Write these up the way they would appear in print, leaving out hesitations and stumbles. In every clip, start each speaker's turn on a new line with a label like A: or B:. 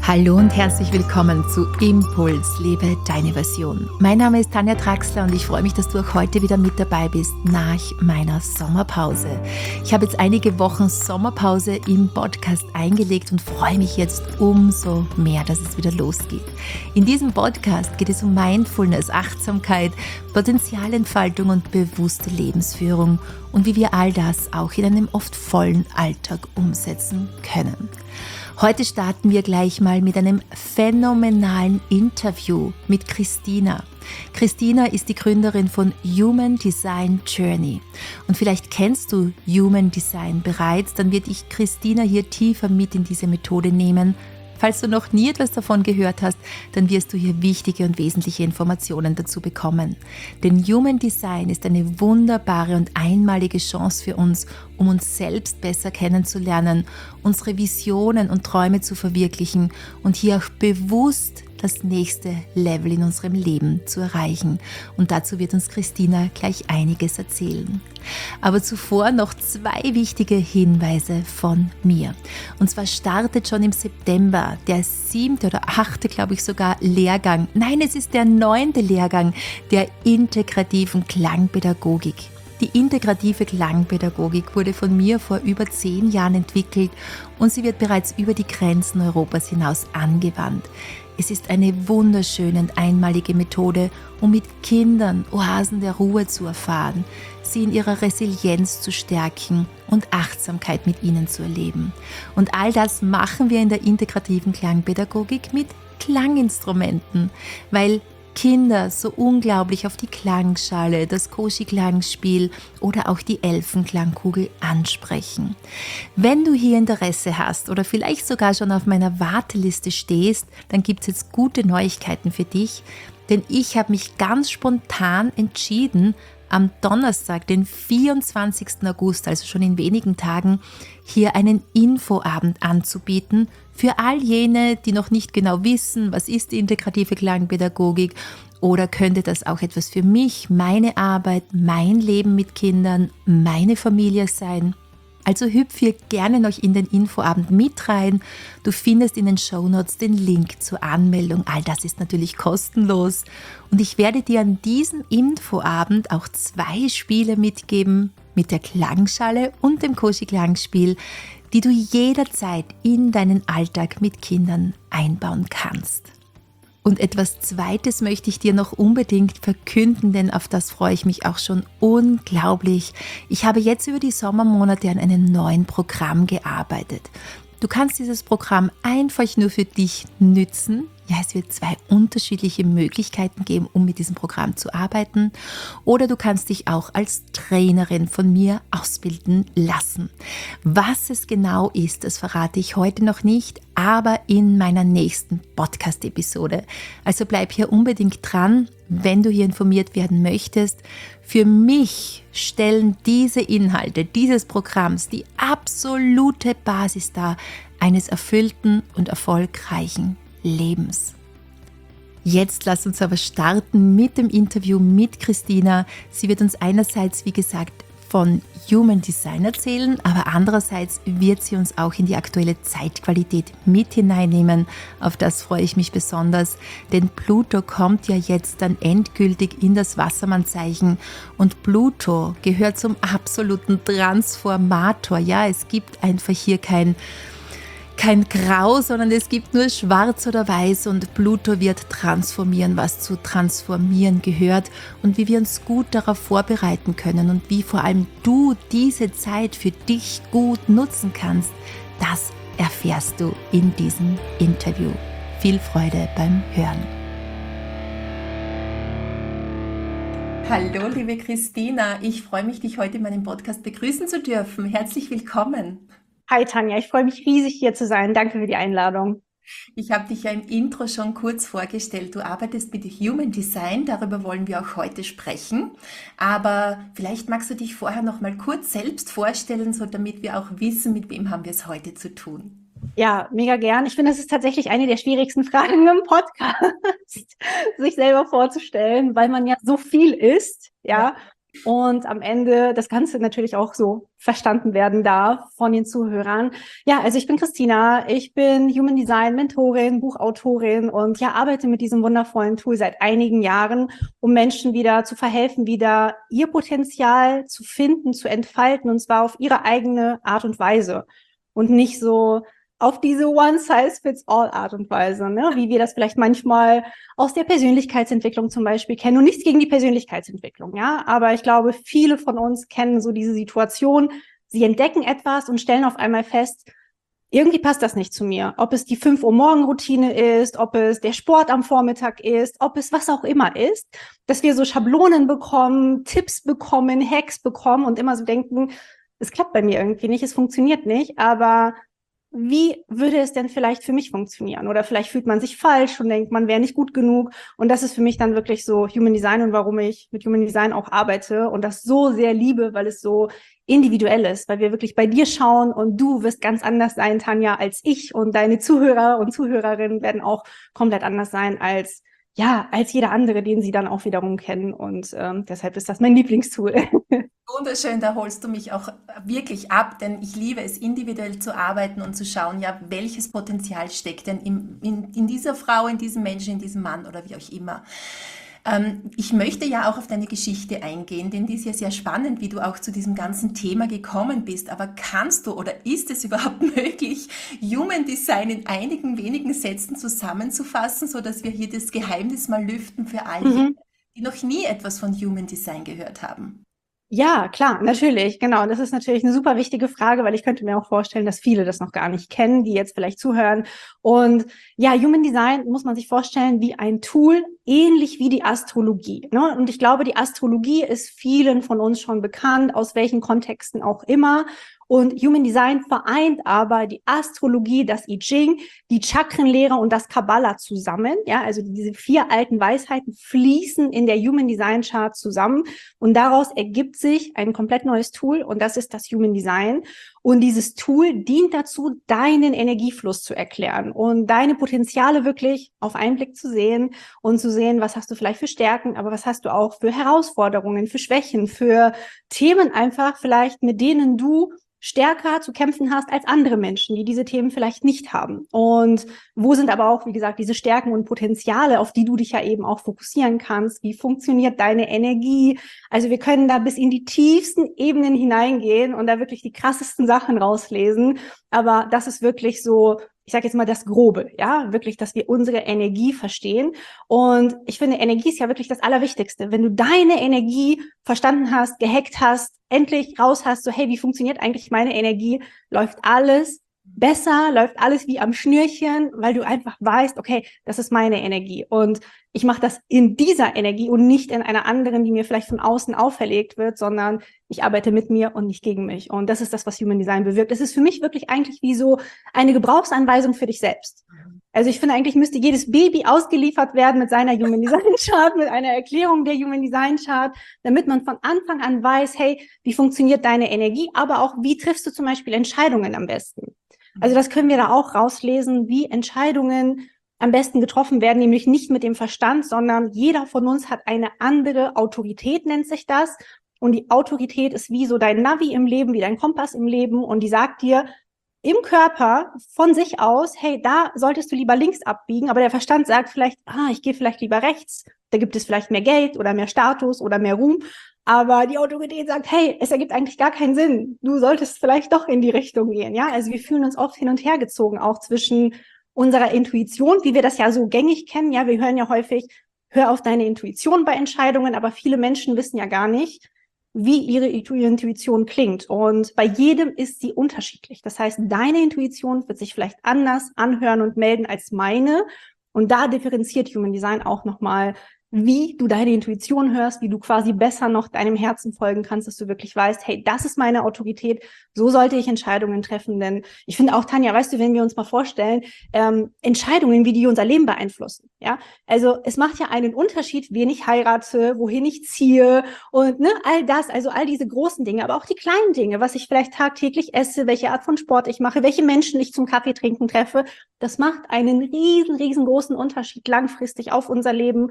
A: Hallo und herzlich willkommen zu Impuls, lebe deine Version. Mein Name ist Tanja Traxler und ich freue mich, dass du auch heute wieder mit dabei bist nach meiner Sommerpause. Ich habe jetzt einige Wochen Sommerpause im Podcast eingelegt und freue mich jetzt umso mehr, dass es wieder losgeht. In diesem Podcast geht es um Mindfulness, Achtsamkeit, Potenzialentfaltung und bewusste Lebensführung und wie wir all das auch in einem oft vollen Alltag umsetzen können. Heute starten wir gleich mal mit einem phänomenalen Interview mit Christina. Christina ist die Gründerin von Human Design Journey. Und vielleicht kennst du Human Design bereits, dann wird ich Christina hier tiefer mit in diese Methode nehmen. Falls du noch nie etwas davon gehört hast, dann wirst du hier wichtige und wesentliche Informationen dazu bekommen. Denn Human Design ist eine wunderbare und einmalige Chance für uns, um uns selbst besser kennenzulernen, unsere Visionen und Träume zu verwirklichen und hier auch bewusst das nächste Level in unserem Leben zu erreichen. Und dazu wird uns Christina gleich einiges erzählen. Aber zuvor noch 2 wichtige Hinweise von mir. Und zwar startet schon im September der 7. oder 8. glaube ich sogar Lehrgang. Nein, es ist der 9. Lehrgang der integrativen Klangpädagogik. Die integrative Klangpädagogik wurde von mir vor über 10 Jahren entwickelt und sie wird bereits über die Grenzen Europas hinaus angewandt. Es ist eine wunderschöne und einmalige Methode, um mit Kindern Oasen der Ruhe zu erfahren, sie in ihrer Resilienz zu stärken und Achtsamkeit mit ihnen zu erleben. Und all das machen wir in der integrativen Klangpädagogik mit Klanginstrumenten, weil Kinder so unglaublich auf die Klangschale, das Coshy-Klangspiel oder auch die Elfenklangkugel ansprechen. Wenn du hier Interesse hast oder vielleicht sogar schon auf meiner Warteliste stehst, dann gibt es jetzt gute Neuigkeiten für dich, denn ich habe mich ganz spontan entschieden, am Donnerstag, den 24. August, also schon in wenigen Tagen, hier einen Infoabend anzubieten für all jene, die noch nicht genau wissen, was ist die integrative Klangpädagogik oder könnte das auch etwas für mich, meine Arbeit, mein Leben mit Kindern, meine Familie sein. Also hüpf hier gerne noch in den Infoabend mit rein. Du findest in den Shownotes den Link zur Anmeldung. All das ist natürlich kostenlos. Und ich werde dir an diesem Infoabend auch 2 Spiele mitgeben mit der Klangschale und dem Coshy-Klangspiel, die du jederzeit in deinen Alltag mit Kindern einbauen kannst. Und etwas Zweites möchte ich dir noch unbedingt verkünden, denn auf das freue ich mich auch schon unglaublich. Ich habe jetzt über die Sommermonate an einem neuen Programm gearbeitet. Du kannst dieses Programm einfach nur für dich nützen. Ja, es wird 2 unterschiedliche Möglichkeiten geben, um mit diesem Programm zu arbeiten. Oder du kannst dich auch als Trainerin von mir ausbilden lassen. Was es genau ist, das verrate ich heute noch nicht, aber in meiner nächsten Podcast-Episode. Also bleib hier unbedingt dran, wenn du hier informiert werden möchtest. Für mich stellen diese Inhalte dieses Programms die absolute Basis dar eines erfüllten und erfolgreichen Lebens. Jetzt lass uns aber starten mit dem Interview mit Christina. Sie wird uns einerseits, wie gesagt, von Human Design erzählen, aber andererseits wird sie uns auch in die aktuelle Zeitqualität mit hineinnehmen. Auf das freue ich mich besonders, denn Pluto kommt ja jetzt dann endgültig in das Wassermannzeichen und Pluto gehört zum absoluten Transformator. Ja, es gibt einfach hier kein Grau, sondern es gibt nur Schwarz oder Weiß und Pluto wird transformieren, was zu transformieren gehört und wie wir uns gut darauf vorbereiten können und wie vor allem du diese Zeit für dich gut nutzen kannst, das erfährst du in diesem Interview. Viel Freude beim Hören. Hallo, liebe Christina, ich freue mich, dich heute in meinem Podcast begrüßen zu dürfen. Herzlich willkommen.
B: Hi Tanja, ich freue mich riesig hier zu sein. Danke für die Einladung.
A: Ich habe dich ja im Intro schon kurz vorgestellt. Du arbeitest mit Human Design, darüber wollen wir auch heute sprechen. Aber vielleicht magst du dich vorher noch mal kurz selbst vorstellen, so damit wir auch wissen, mit wem haben wir es heute zu tun.
B: Ja, mega gern. Ich finde, das ist tatsächlich eine der schwierigsten Fragen im Podcast, sich selber vorzustellen, weil man ja so viel ist, ja. und am Ende das Ganze natürlich auch so verstanden werden darf von den Zuhörern. Ja, also ich bin Christina, ich bin Human Design Mentorin, Buchautorin und ja, arbeite mit diesem wundervollen Tool seit einigen Jahren, um Menschen wieder zu verhelfen, wieder ihr Potenzial zu finden, zu entfalten, und zwar auf ihre eigene Art und Weise und nicht so auf diese One-Size-Fits-All-Art und Weise, ne? Wie wir das vielleicht manchmal aus der Persönlichkeitsentwicklung zum Beispiel kennen. Und nichts gegen die Persönlichkeitsentwicklung, ja. Aber ich glaube, viele von uns kennen so diese Situation. Sie entdecken etwas und stellen auf einmal fest, irgendwie passt das nicht zu mir. Ob es die 5 Uhr Morgenroutine ist, ob es der Sport am Vormittag ist, ob es was auch immer ist, dass wir so Schablonen bekommen, Tipps bekommen, Hacks bekommen und immer so denken, es klappt bei mir irgendwie nicht, es funktioniert nicht, aber wie würde es denn vielleicht für mich funktionieren? Oder vielleicht fühlt man sich falsch und denkt, man wäre nicht gut genug. Und das ist für mich dann wirklich so Human Design und warum ich mit Human Design auch arbeite und das so sehr liebe, weil es so individuell ist, weil wir wirklich bei dir schauen und du wirst ganz anders sein, Tanja, als ich, und deine Zuhörer und Zuhörerinnen werden auch komplett anders sein als jeder andere, den sie dann auch wiederum kennen. Und deshalb ist das mein Lieblingstool.
A: Wunderschön, da holst du mich auch wirklich ab, denn ich liebe es, individuell zu arbeiten und zu schauen, ja, welches Potenzial steckt denn in dieser Frau, in diesem Menschen, in diesem Mann oder wie auch immer. Ich möchte ja auch auf deine Geschichte eingehen, denn die ist ja sehr spannend, wie du auch zu diesem ganzen Thema gekommen bist. Aber kannst du oder ist es überhaupt möglich, Human Design in einigen wenigen Sätzen zusammenzufassen, sodass wir hier das Geheimnis mal lüften für alle, die noch nie etwas von Human Design gehört haben?
B: Ja, klar, natürlich, genau. Und das ist natürlich eine super wichtige Frage, weil ich könnte mir auch vorstellen, dass viele das noch gar nicht kennen, die jetzt vielleicht zuhören. Und ja, Human Design muss man sich vorstellen wie ein Tool, ähnlich wie die Astrologie, ne? Und ich glaube, die Astrologie ist vielen von uns schon bekannt, aus welchen Kontexten auch immer. Und Human Design vereint aber die Astrologie, das I Ching, die Chakrenlehre und das Kabbala zusammen. Ja, also diese 4 alten Weisheiten fließen in der Human Design Chart zusammen. Und daraus ergibt sich ein komplett neues Tool. Und das ist das Human Design. Und dieses Tool dient dazu, deinen Energiefluss zu erklären und deine Potenziale wirklich auf einen Blick zu sehen und zu sehen, was hast du vielleicht für Stärken, aber was hast du auch für Herausforderungen, für Schwächen, für Themen einfach vielleicht, mit denen du stärker zu kämpfen hast als andere Menschen, die diese Themen vielleicht nicht haben. Und wo sind aber auch, wie gesagt, diese Stärken und Potenziale, auf die du dich ja eben auch fokussieren kannst? Wie funktioniert deine Energie? Also wir können da bis in die tiefsten Ebenen hineingehen und da wirklich die krassesten Sachen rauslesen. Aber das ist wirklich so, ich sage jetzt mal das Grobe, ja, wirklich, dass wir unsere Energie verstehen. Und ich finde, Energie ist ja wirklich das Allerwichtigste. Wenn du deine Energie verstanden hast, gehackt hast, endlich raus hast, so hey, wie funktioniert eigentlich meine Energie, läuft alles besser, läuft alles wie am Schnürchen, weil du einfach weißt, okay, das ist meine Energie und ich mache das in dieser Energie und nicht in einer anderen, die mir vielleicht von außen auferlegt wird, sondern ich arbeite mit mir und nicht gegen mich. Und das ist das, was Human Design bewirkt. Es ist für mich wirklich eigentlich wie so eine Gebrauchsanweisung für dich selbst. Also ich finde, eigentlich müsste jedes Baby ausgeliefert werden mit seiner Human Design Chart, mit einer Erklärung der Human Design Chart, damit man von Anfang an weiß, hey, wie funktioniert deine Energie, aber auch, wie triffst du zum Beispiel Entscheidungen am besten? Also das können wir da auch rauslesen, wie Entscheidungen am besten getroffen werden, nämlich nicht mit dem Verstand, sondern jeder von uns hat eine andere Autorität, nennt sich das. Und die Autorität ist wie so dein Navi im Leben, wie dein Kompass im Leben. Und die sagt dir im Körper von sich aus, hey, da solltest du lieber links abbiegen. Aber der Verstand sagt vielleicht, ich gehe vielleicht lieber rechts. Da gibt es vielleicht mehr Geld oder mehr Status oder mehr Ruhm. Aber die Autorität sagt, hey, es ergibt eigentlich gar keinen Sinn. Du solltest vielleicht doch in die Richtung gehen. Ja, also wir fühlen uns oft hin und her gezogen, auch zwischen unserer Intuition, wie wir das ja so gängig kennen. Ja, wir hören ja häufig, hör auf deine Intuition bei Entscheidungen. Aber viele Menschen wissen ja gar nicht, wie ihre Intuition klingt. Und bei jedem ist sie unterschiedlich. Das heißt, deine Intuition wird sich vielleicht anders anhören und melden als meine. Und da differenziert Human Design auch nochmal, wie du deine Intuition hörst, wie du quasi besser noch deinem Herzen folgen kannst, dass du wirklich weißt, hey, das ist meine Autorität, so sollte ich Entscheidungen treffen. Denn ich finde auch, Tanja, weißt du, wenn wir uns mal vorstellen, Entscheidungen, wie die unser Leben beeinflussen, ja, also es macht ja einen Unterschied, wen ich heirate, wohin ich ziehe und all das, also all diese großen Dinge, aber auch die kleinen Dinge, was ich vielleicht tagtäglich esse, welche Art von Sport ich mache, welche Menschen ich zum Kaffee trinken treffe, das macht einen riesengroßen Unterschied langfristig auf unser Leben. Und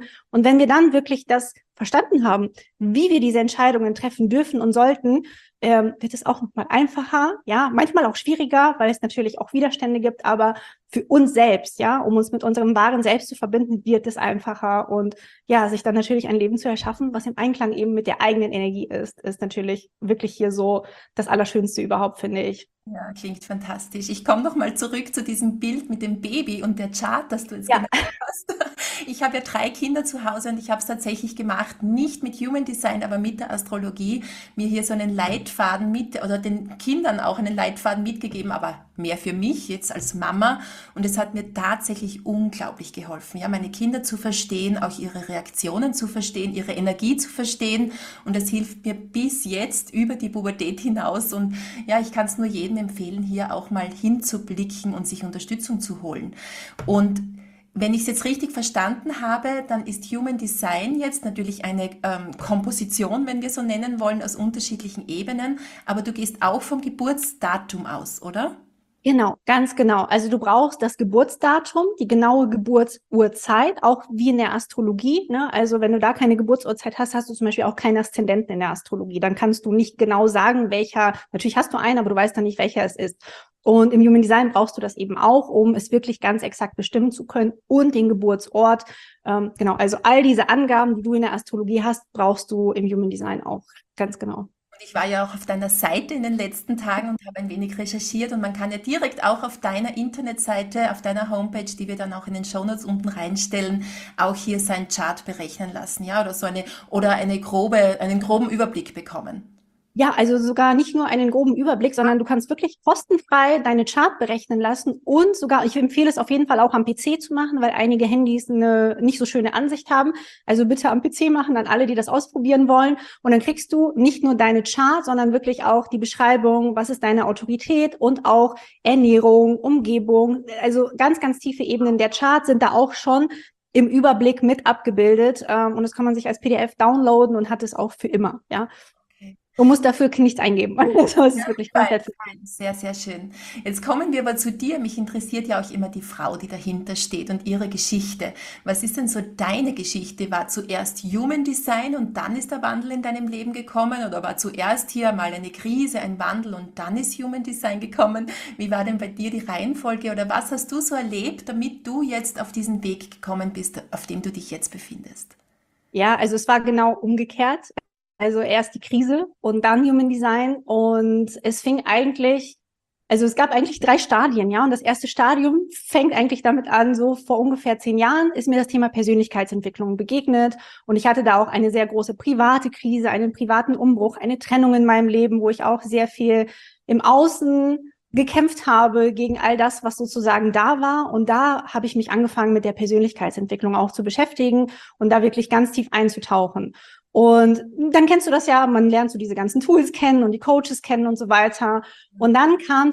B: wenn wir dann wirklich das verstanden haben, wie wir diese Entscheidungen treffen dürfen und sollten, wird es auch nochmal einfacher, ja, manchmal auch schwieriger, weil es natürlich auch Widerstände gibt, aber für uns selbst, ja, um uns mit unserem wahren Selbst zu verbinden, wird es einfacher und ja, sich dann natürlich ein Leben zu erschaffen, was im Einklang eben mit der eigenen Energie ist natürlich wirklich hier so das Allerschönste überhaupt, finde ich.
A: Ja, klingt fantastisch. Ich komme noch mal zurück zu diesem Bild mit dem Baby und der Chart, das du jetzt
B: Ja,
A: genannt hast. Ich habe ja 3 Kinder zu Hause und ich habe es tatsächlich gemacht, nicht mit Human Design, aber mit der Astrologie, mir hier so einen Leitfaden mit oder den Kindern auch einen Leitfaden mitgegeben, aber mehr für mich jetzt als Mama. Und es hat mir tatsächlich unglaublich geholfen, ja, meine Kinder zu verstehen, auch ihre Reaktionen zu verstehen, ihre Energie zu verstehen. Und das hilft mir bis jetzt über die Pubertät hinaus. Und ja, ich kann es nur jedem empfehlen, hier auch mal hinzublicken und sich Unterstützung zu holen. Und wenn ich es jetzt richtig verstanden habe, dann ist Human Design jetzt natürlich eine Komposition, wenn wir so nennen wollen, aus unterschiedlichen Ebenen. Aber du gehst auch vom Geburtsdatum aus, oder?
B: genau, ganz genau. Also du brauchst das Geburtsdatum, die genaue Geburtsurzeit, auch wie in der Astrologie, ne? Also wenn du da keine Geburtsurzeit hast, hast du zum Beispiel auch keinen Aszendenten in der Astrologie. Dann kannst du nicht genau sagen, welcher, natürlich hast du einen, aber du weißt dann nicht, welcher es ist. Und im Human Design brauchst du das eben auch, um es wirklich ganz exakt bestimmen zu können und den Geburtsort. Genau, also all diese Angaben, die du in der Astrologie hast, brauchst du im Human Design auch, ganz genau.
A: Und ich war ja auch auf deiner Seite in den letzten Tagen und habe ein wenig recherchiert und man kann ja direkt auch auf deiner Internetseite, auf deiner Homepage, die wir dann auch in den Shownotes unten reinstellen, auch hier seinen Chart berechnen lassen, ja, oder so einen groben Überblick bekommen.
B: Ja, also sogar nicht nur einen groben Überblick, sondern du kannst wirklich kostenfrei deine Chart berechnen lassen und sogar, ich empfehle es auf jeden Fall auch am PC zu machen, weil einige Handys eine nicht so schöne Ansicht haben. Also bitte am PC machen, an alle, die das ausprobieren wollen. Und dann kriegst du nicht nur deine Chart, sondern wirklich auch die Beschreibung, was ist deine Autorität und auch Ernährung, Umgebung. Also ganz, ganz tiefe Ebenen der Chart sind da auch schon im Überblick mit abgebildet. Und das kann man sich als PDF downloaden und hat es auch für immer, ja.
A: Okay.
B: Du musst dafür nichts eingeben. Also es ist wirklich
A: Fein,
B: komplett.
A: fein. Sehr, sehr schön. Jetzt kommen wir aber zu dir. Mich interessiert ja auch immer die Frau, die dahinter steht und ihre Geschichte. Was ist denn so deine Geschichte? War zuerst Human Design und dann ist der Wandel in deinem Leben gekommen? Oder war zuerst hier mal eine Krise, ein Wandel und dann ist Human Design gekommen? Wie war denn bei dir die Reihenfolge oder was hast du so erlebt, damit du jetzt auf diesen Weg gekommen bist, auf dem du dich jetzt befindest?
B: Ja, also es war genau umgekehrt. Also erst die Krise und dann Human Design. Und es fing eigentlich, also es gab eigentlich 3 Stadien, ja. Und das erste Stadium fängt eigentlich damit an, so vor ungefähr 10 Jahren ist mir das Thema Persönlichkeitsentwicklung begegnet. Und ich hatte da auch eine sehr große private Krise, einen privaten Umbruch, eine Trennung in meinem Leben, wo ich auch sehr viel im Außen gekämpft habe gegen all das, was sozusagen da war. Und da habe ich mich angefangen, mit der Persönlichkeitsentwicklung auch zu beschäftigen und da wirklich ganz tief einzutauchen. Und dann kennst du das ja, man lernt so diese ganzen Tools kennen und die Coaches kennen und so weiter. Und dann kam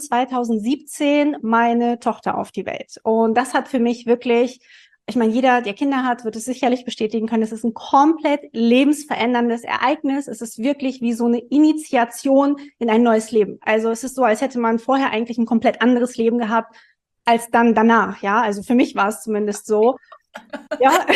B: 2017 meine Tochter auf die Welt. Und das hat für mich wirklich, ich meine, jeder, der Kinder hat, wird es sicherlich bestätigen können, es ist ein komplett lebensveränderndes Ereignis. Es ist wirklich wie so eine Initiation in ein neues Leben. Also es ist so, als hätte man vorher eigentlich ein komplett anderes Leben gehabt als dann danach, ja. Also für mich war es zumindest so. Ja.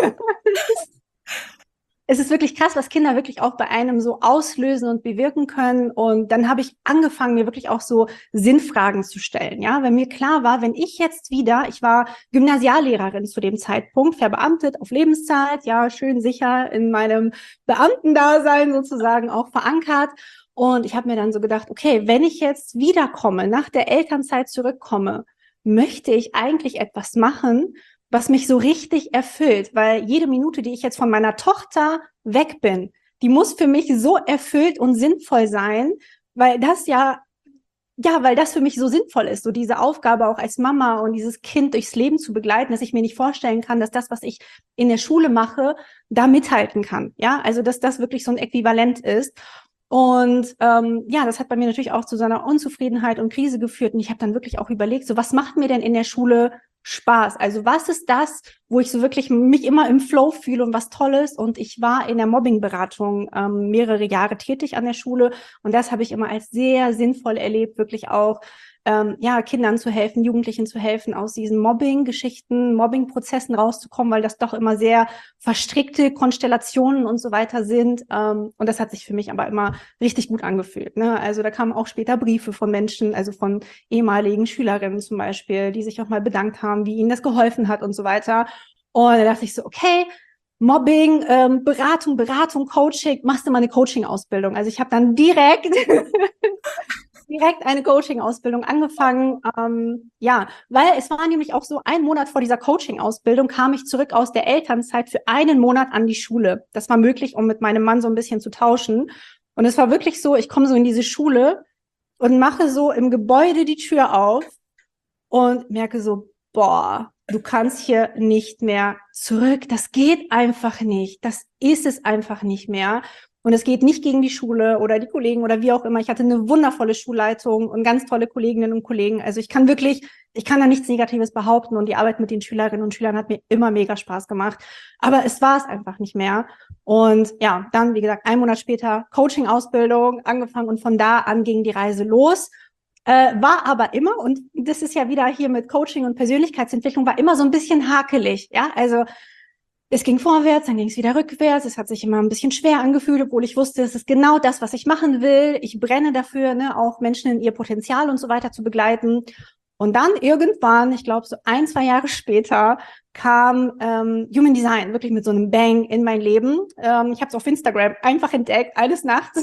B: Es ist wirklich krass, was Kinder wirklich auch bei einem so auslösen und bewirken können. Und dann habe ich angefangen, mir wirklich auch so Sinnfragen zu stellen. Ja, wenn mir klar war, wenn ich jetzt wieder, ich war Gymnasiallehrerin zu dem Zeitpunkt, verbeamtet auf Lebenszeit, ja, schön sicher in meinem Beamtendasein sozusagen auch verankert. Und ich habe mir dann so gedacht, okay, wenn ich jetzt wiederkomme, nach der Elternzeit zurückkomme, möchte ich eigentlich etwas machen, was mich so richtig erfüllt, weil jede Minute, die ich jetzt von meiner Tochter weg bin, die muss für mich so erfüllt und sinnvoll sein, weil das weil das für mich so sinnvoll ist, so diese Aufgabe auch als Mama und dieses Kind durchs Leben zu begleiten, dass ich mir nicht vorstellen kann, dass das, was ich in der Schule mache, da mithalten kann. Ja, also dass das wirklich so ein Äquivalent ist. Und das hat bei mir natürlich auch zu so einer Unzufriedenheit und Krise geführt. Und ich habe dann wirklich auch überlegt, so was macht mir denn in der Schule Spaß? Also was ist das, wo ich so wirklich mich immer im Flow fühle und was Tolles? Und ich war in der Mobbingberatung mehrere Jahre tätig an der Schule und das habe ich immer als sehr sinnvoll erlebt, wirklich auch Kindern zu helfen, Jugendlichen zu helfen, aus diesen Mobbing-Geschichten, Mobbing-Prozessen rauszukommen, weil das doch immer sehr verstrickte Konstellationen und so weiter sind. Und das hat sich für mich aber immer richtig gut angefühlt. Ne? Also da kamen auch später Briefe von Menschen, also von ehemaligen Schülerinnen zum Beispiel, die sich auch mal bedankt haben, wie ihnen das geholfen hat und so weiter. Und da dachte ich so, okay, Mobbing, Beratung, Coaching, machst du mal eine Coaching-Ausbildung. Also ich habe dann direkt eine Coaching-Ausbildung angefangen. Weil es war nämlich auch so, 1 Monat vor dieser Coaching-Ausbildung kam ich zurück aus der Elternzeit für 1 Monat an die Schule. Das war möglich, um mit meinem Mann so ein bisschen zu tauschen. Und es war wirklich so, ich komme so in diese Schule und mache so im Gebäude die Tür auf und merke so, boah, du kannst hier nicht mehr zurück. Das geht einfach nicht. Das ist es einfach nicht mehr. Und es geht nicht gegen die Schule oder die Kollegen oder wie auch immer. Ich hatte eine wundervolle Schulleitung und ganz tolle Kolleginnen und Kollegen. Also ich kann da nichts Negatives behaupten. Und die Arbeit mit den Schülerinnen und Schülern hat mir immer mega Spaß gemacht. Aber es war es einfach nicht mehr. Und ja, dann, wie gesagt, 1 Monat später Coaching-Ausbildung angefangen und von da an ging die Reise los. War aber immer, und das ist ja wieder hier mit Coaching und Persönlichkeitsentwicklung, war immer so ein bisschen hakelig. Ja, also es ging vorwärts, dann ging es wieder rückwärts. Es hat sich immer ein bisschen schwer angefühlt, obwohl ich wusste, es ist genau das, was ich machen will. Ich brenne dafür, ne, auch Menschen in ihr Potenzial und so weiter zu begleiten. Und dann irgendwann, ich glaube so 1, 2 Jahre später, kam Human Design wirklich mit so einem Bang in mein Leben. Ich habe es auf Instagram einfach entdeckt, eines Nachts.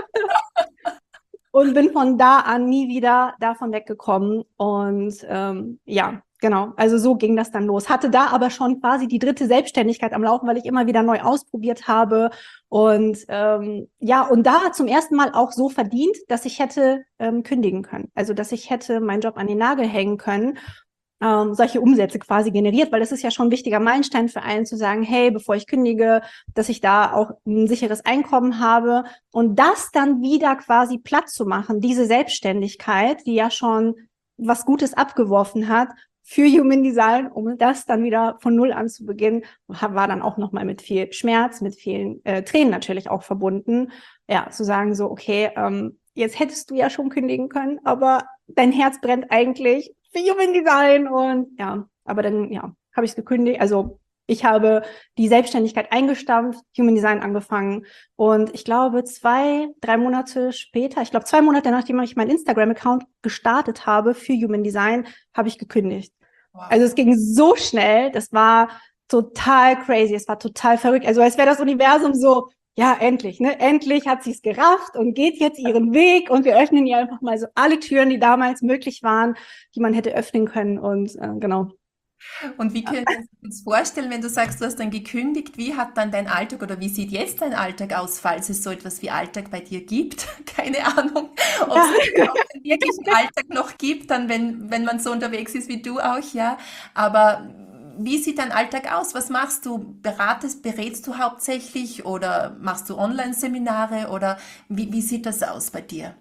B: Und bin von da an nie wieder davon weggekommen. Und genau, also so ging das dann los. Hatte da aber schon quasi die 3. Selbstständigkeit am Laufen, weil ich immer wieder neu ausprobiert habe. Und und da zum ersten Mal auch so verdient, dass ich hätte kündigen können. Also dass ich hätte meinen Job an den Nagel hängen können. Solche Umsätze quasi generiert, weil das ist ja schon ein wichtiger Meilenstein für einen zu sagen, hey, bevor ich kündige, dass ich da auch ein sicheres Einkommen habe und das dann wieder quasi platt zu machen, diese Selbstständigkeit, die ja schon was Gutes abgeworfen hat für Human Design, um das dann wieder von Null an zu beginnen, war dann auch nochmal mit viel Schmerz, mit vielen Tränen natürlich auch verbunden, ja, zu sagen so, okay, jetzt hättest du ja schon kündigen können, aber dein Herz brennt eigentlich für Human Design und ja, aber dann, ja, habe ich es gekündigt. Also ich habe die Selbstständigkeit eingestampft, Human Design angefangen und ich glaube 2, 3 Monate später, ich glaube 2 Monate nachdem ich meinen Instagram-Account gestartet habe für Human Design, habe ich gekündigt. Wow. Also es ging so schnell, das war total crazy, es war total verrückt. Also als wäre das Universum so, ja, endlich, ne? Endlich hat sie es gerafft und geht jetzt ihren Weg und wir öffnen ihr einfach mal so alle Türen, die damals möglich waren, die man hätte öffnen können und genau.
C: Und wie können wir uns vorstellen, wenn du sagst, du hast dann gekündigt, wie hat dann dein Alltag oder wie sieht jetzt dein Alltag aus, falls es so etwas wie Alltag bei dir gibt? Keine Ahnung, ob es auch einen wirklichen Alltag noch gibt, dann wenn man so unterwegs ist wie du auch, ja. Aber wie sieht dein Alltag aus? Was machst du? Berätst du hauptsächlich oder machst du Online-Seminare oder wie sieht das aus bei dir?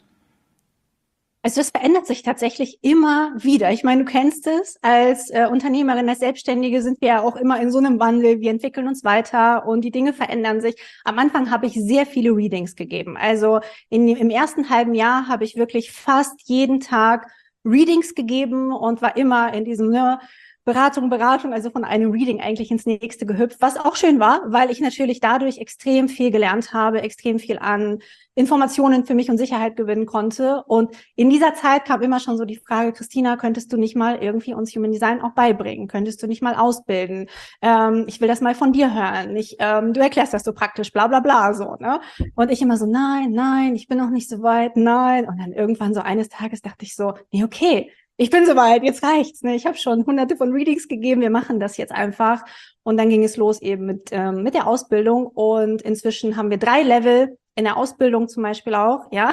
B: Also das verändert sich tatsächlich immer wieder. Ich meine, du kennst es, als Unternehmerin, als Selbstständige sind wir ja auch immer in so einem Wandel. Wir entwickeln uns weiter und die Dinge verändern sich. Am Anfang habe ich sehr viele Readings gegeben. Also im ersten halben Jahr habe ich wirklich fast jeden Tag Readings gegeben und war immer in diesem Beratung, also von einem Reading eigentlich ins nächste gehüpft, was auch schön war, weil ich natürlich dadurch extrem viel gelernt habe, extrem viel an Informationen für mich und Sicherheit gewinnen konnte. Und in dieser Zeit kam immer schon so die Frage, Christina, könntest du nicht mal irgendwie uns Human Design auch beibringen? Könntest du nicht mal ausbilden? Ich will das mal von dir hören. Du erklärst das so praktisch, bla bla bla, so, ne? Und ich immer so, nein, ich bin noch nicht so weit, nein. Und dann irgendwann so eines Tages dachte ich so, nee, okay, ich bin soweit, jetzt reicht's. Ne? Ich habe schon hunderte von Readings gegeben, wir machen das jetzt einfach. Und dann ging es los eben mit der Ausbildung. Und inzwischen haben wir 3 Level in der Ausbildung zum Beispiel auch. Ja,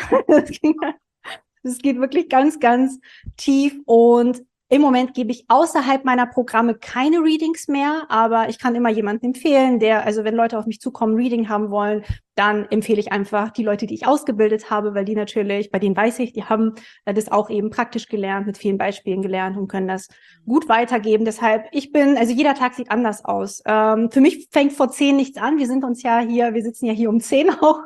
B: das geht wirklich ganz, ganz tief. Und im Moment gebe ich außerhalb meiner Programme keine Readings mehr, aber ich kann immer jemanden empfehlen, also wenn Leute auf mich zukommen, Reading haben wollen, dann empfehle ich einfach die Leute, die ich ausgebildet habe, weil die natürlich, bei denen weiß ich, die haben das auch eben praktisch gelernt, mit vielen Beispielen gelernt und können das gut weitergeben. Deshalb, also jeder Tag sieht anders aus. Für mich fängt vor 10 nichts an. Wir sitzen ja hier um 10 auch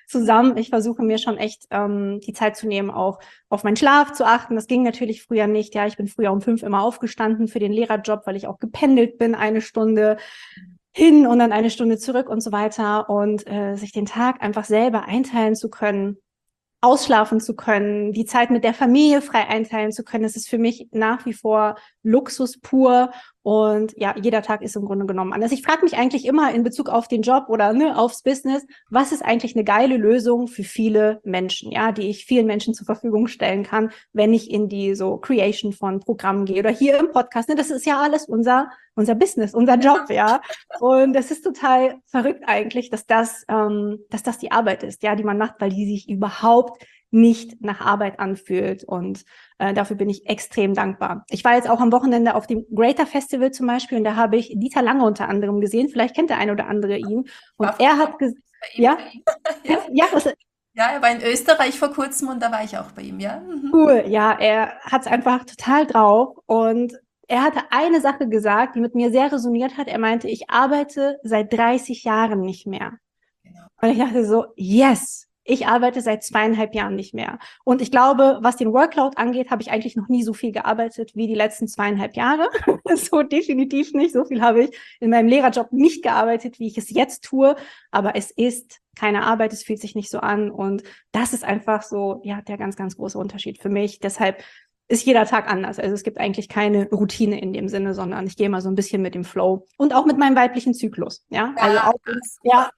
B: zusammen. Ich versuche mir schon echt die Zeit zu nehmen, auch auf meinen Schlaf zu achten. Das ging natürlich früher nicht. Ja, ich bin früher um 5 immer aufgestanden für den Lehrerjob, weil ich auch gependelt bin, 1 Stunde hin und dann 1 Stunde zurück und so weiter. Und sich den Tag einfach selber einteilen zu können, ausschlafen zu können, die Zeit mit der Familie frei einteilen zu können, das ist für mich nach wie vor Luxus pur. Und ja, jeder Tag ist im Grunde genommen anders. Ich frage mich eigentlich immer in Bezug auf den Job oder aufs Business, was ist eigentlich eine geile Lösung für viele Menschen, ja, die ich vielen Menschen zur Verfügung stellen kann, wenn ich in die so Creation von Programmen gehe oder hier im Podcast. Ne, das ist ja alles unser Business, unser Job, ja. Und das ist total verrückt eigentlich, dass das die Arbeit ist, ja, die man macht, weil die sich überhaupt nicht nach Arbeit anfühlt. Und dafür bin ich extrem dankbar. Ich war jetzt auch am Wochenende auf dem Greater Festival zum Beispiel und da habe ich Dieter Lange unter anderem gesehen. Vielleicht kennt der ein oder andere ihn. Und er hat gesagt, ja,
C: Ja.
B: ja,
C: Ja, er war in Österreich vor kurzem und da war ich auch bei ihm, ja.
B: cool. Ja, er hat es einfach total drauf und er hatte eine Sache gesagt, die mit mir sehr resoniert hat. Er meinte, ich arbeite seit 30 Jahren nicht mehr.
C: Genau.
B: Und ich dachte so, yes, ich arbeite seit 2,5 Jahren nicht mehr. Und ich glaube, was den Workload angeht, habe ich eigentlich noch nie so viel gearbeitet wie die letzten 2,5 Jahre. So definitiv nicht. So viel habe ich in meinem Lehrerjob nicht gearbeitet, wie ich es jetzt tue. Aber es ist keine Arbeit, es fühlt sich nicht so an. Und das ist einfach so, ja, der ganz, ganz große Unterschied für mich. Deshalb ist jeder Tag anders. Also es gibt eigentlich keine Routine in dem Sinne, sondern ich gehe mal so ein bisschen mit dem Flow und auch mit meinem weiblichen Zyklus. Ja, also auch, ja.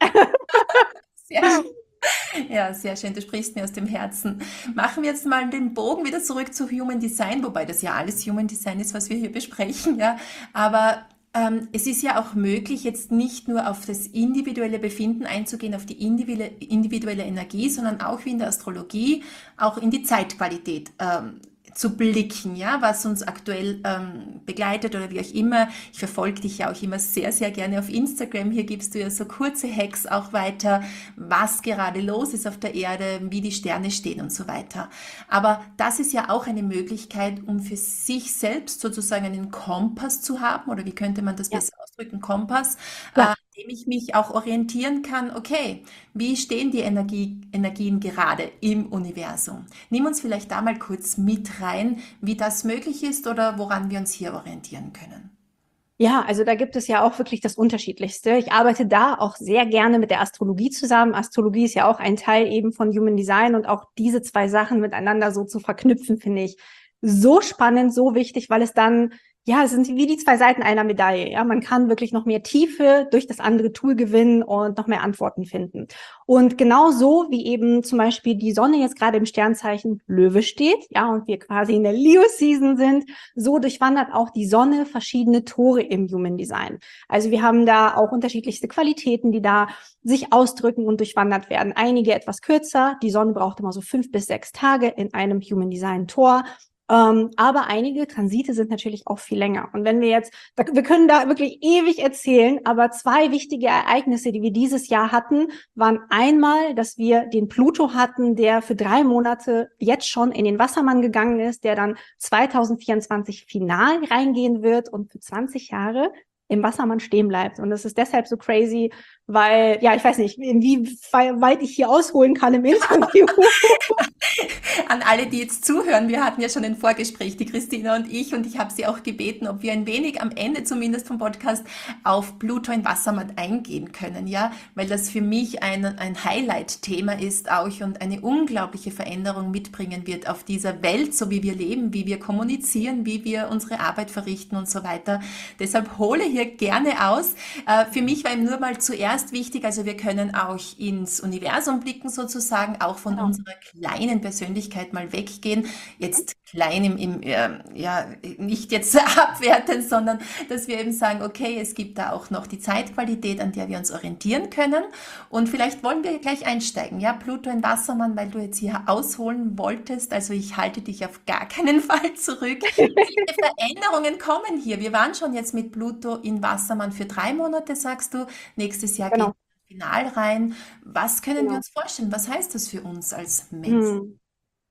C: Sehr schön. Ja, sehr schön. Du sprichst mir aus dem Herzen. Machen wir jetzt mal den Bogen wieder zurück zu Human Design, wobei das ja alles Human Design ist, was wir hier besprechen, ja. Aber es ist ja auch möglich, jetzt nicht nur auf das individuelle Befinden einzugehen, auf die individuelle Energie, sondern auch wie in der Astrologie, auch in die Zeitqualität zu blicken, ja, was uns aktuell begleitet oder wie auch immer. Ich verfolge dich ja auch immer sehr, sehr gerne auf Instagram. Hier gibst du ja so kurze Hacks auch weiter, was gerade los ist auf der Erde, wie die Sterne stehen und so weiter. Aber das ist ja auch eine Möglichkeit, um für sich selbst sozusagen einen Kompass zu haben, oder wie könnte man das besser ausdrücken? Kompass,
B: Ja.
C: dem ich mich auch orientieren kann, okay, wie stehen die Energien gerade im Universum? Nimm uns vielleicht da mal kurz mit rein, wie das möglich ist oder woran wir uns hier orientieren können.
B: Ja, also da gibt es ja auch wirklich das Unterschiedlichste. Ich arbeite da auch sehr gerne mit der Astrologie zusammen. Astrologie ist ja auch ein Teil eben von Human Design und auch diese zwei Sachen miteinander so zu verknüpfen, finde ich so spannend, so wichtig, weil es dann, ja, es sind wie die zwei Seiten einer Medaille. Ja, man kann wirklich noch mehr Tiefe durch das andere Tool gewinnen und noch mehr Antworten finden. Und genau so wie eben zum Beispiel die Sonne jetzt gerade im Sternzeichen Löwe steht, ja, und wir quasi in der Leo-Season sind, so durchwandert auch die Sonne verschiedene Tore im Human Design. Also wir haben da auch unterschiedlichste Qualitäten, die da sich ausdrücken und durchwandert werden. Einige etwas kürzer. Die Sonne braucht immer so 5 bis 6 Tage in einem Human Design Tor. Aber einige Transite sind natürlich auch viel länger. Und wenn wir jetzt, wir können da wirklich ewig erzählen, aber 2 wichtige Ereignisse, die wir dieses Jahr hatten, waren einmal, dass wir den Pluto hatten, der für 3 Monate jetzt schon in den Wassermann gegangen ist, der dann 2024 final reingehen wird und für 20 Jahre im Wassermann stehen bleibt. Und das ist deshalb so crazy, weil, ja, ich weiß nicht, inwieweit ich hier ausholen kann im Interview.
C: An alle, die jetzt zuhören, wir hatten ja schon ein Vorgespräch, die Christina und ich habe sie auch gebeten, ob wir ein wenig am Ende zumindest vom Podcast auf Pluto in Wassermann eingehen können, ja, weil das für mich ein Highlight-Thema ist auch und eine unglaubliche Veränderung mitbringen wird auf dieser Welt, so wie wir leben, wie wir kommunizieren, wie wir unsere Arbeit verrichten und so weiter. Deshalb hole hier gerne aus. Für mich war eben nur mal zuerst wichtig, also wir können auch ins Universum blicken sozusagen, auch von unserer kleinen Persönlichkeit mal weggehen. Jetzt klein ja, nicht jetzt abwerten, sondern dass wir eben sagen, okay, es gibt da auch noch die Zeitqualität, an der wir uns orientieren können. Und vielleicht wollen wir gleich einsteigen. Ja, Pluto in Wassermann, weil du jetzt hier ausholen wolltest. Also ich halte dich auf gar keinen Fall zurück. Welche Veränderungen kommen hier? Wir waren schon jetzt mit Pluto in Wassermann für 3 Monate, sagst du. Nächstes Jahr geht Final rein. Was können wir uns vorstellen? Was heißt das für uns als Menschen?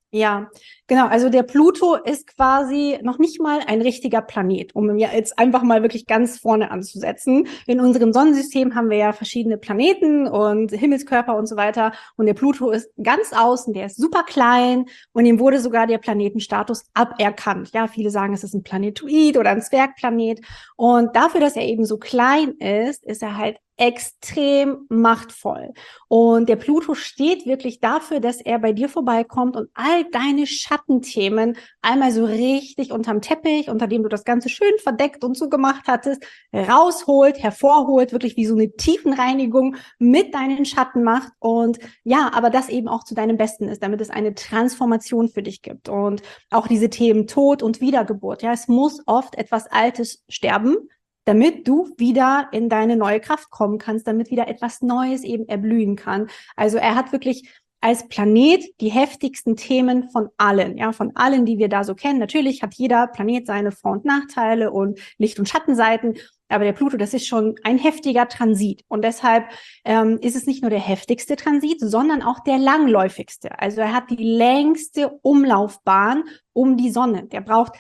B: Ja, genau. Also der Pluto ist quasi noch nicht mal ein richtiger Planet, um ja jetzt einfach mal wirklich ganz vorne anzusetzen. In unserem Sonnensystem haben wir ja verschiedene Planeten und Himmelskörper und so weiter. Und der Pluto ist ganz außen, der ist super klein und ihm wurde sogar der Planetenstatus aberkannt. Ja, viele sagen, es ist ein Planetoid oder ein Zwergplanet. Und dafür, dass er eben so klein ist er halt extrem machtvoll. Und der Pluto steht wirklich dafür, dass er bei dir vorbeikommt und all deine Schattenthemen einmal so richtig unterm Teppich, unter dem du das Ganze schön verdeckt und zugemacht hattest, rausholt, hervorholt, wirklich wie so eine Tiefenreinigung mit deinen Schatten macht. Und ja, aber das eben auch zu deinem Besten ist, damit es eine Transformation für dich gibt. Und auch diese Themen Tod und Wiedergeburt. Ja, es muss oft etwas Altes sterben, damit du wieder in deine neue Kraft kommen kannst, damit wieder etwas Neues eben erblühen kann. Also er hat wirklich als Planet die heftigsten Themen von allen, ja, von allen, die wir da so kennen. Natürlich hat jeder Planet seine Vor- und Nachteile und Licht- und Schattenseiten, aber der Pluto, das ist schon ein heftiger Transit. Und deshalb ist es nicht nur der heftigste Transit, sondern auch der langläufigste. Also er hat die längste Umlaufbahn um die Sonne. Der braucht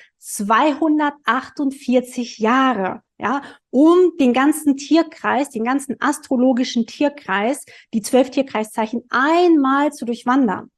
B: 248 Jahre, ja, um den ganzen Tierkreis, den ganzen astrologischen Tierkreis, die 12 Tierkreiszeichen einmal zu durchwandern.